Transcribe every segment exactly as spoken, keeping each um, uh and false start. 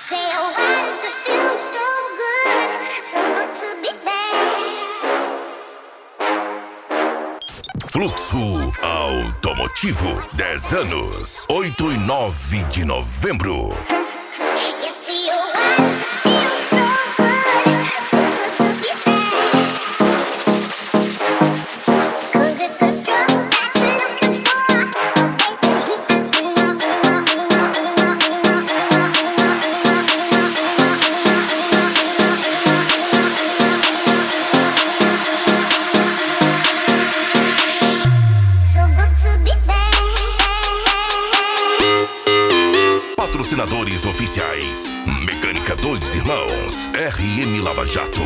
Fluxo Automotivo, dez anos, oito e nove de novembro. Patrocinadores oficiais: Mecânica Dois Irmãos, R M Lava Jato.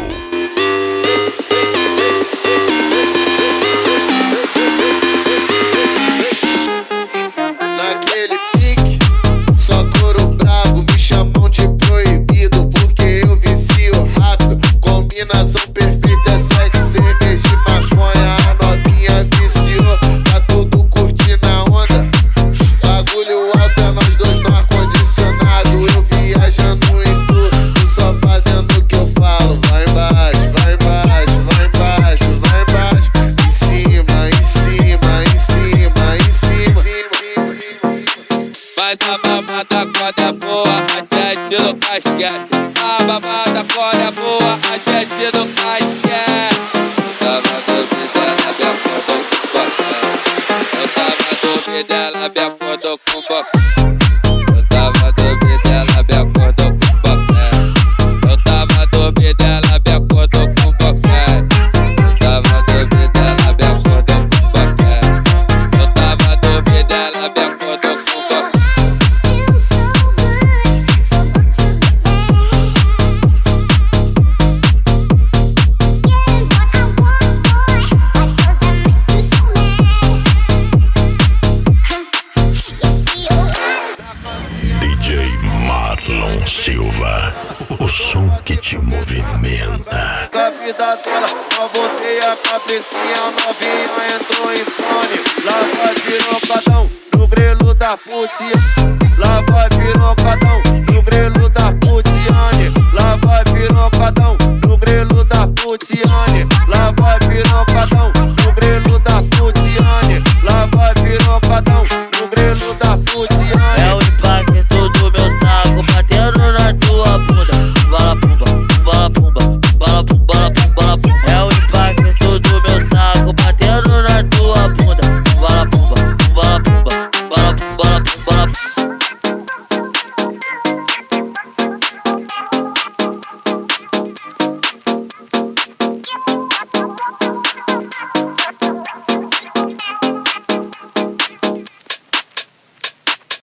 Naquele pique, só couro bravo, me chamam de proibido porque eu vicio rápido. Combinação perfeita, sete cerveja de maconha, a novinha viciou, tá tudo curtindo a onda. Bagulho alto é nós dois no ar-condicionado, eu viajando em tudo, só fazendo o que eu falo. Vai embaixo, vai embaixo, vai embaixo, vai embaixo, em cima, em cima, em cima, em cima. Mas a mamada quando é boa, a gente no casquete. A mamada quando é boa, a gente no casquete. Eu tava dormindo, ela me acordou com boca. Eu tava dormindo, ela me acordou com boca. Eu tava dormindo, ela me acordou com boca. Eu tava dormindo, ela me acordou com boca. Eu tava dormindo, ela me acordou com boca. Eu tava dormindo, ela me acordou com boca. D J Marlon Silva, o som que te movimenta. Com a vida dela, só botei a cabecinha, novinha entrou em fone. Lá vai pirocadão, no grelo da putinha. Lá vai pirocadão, no grelo da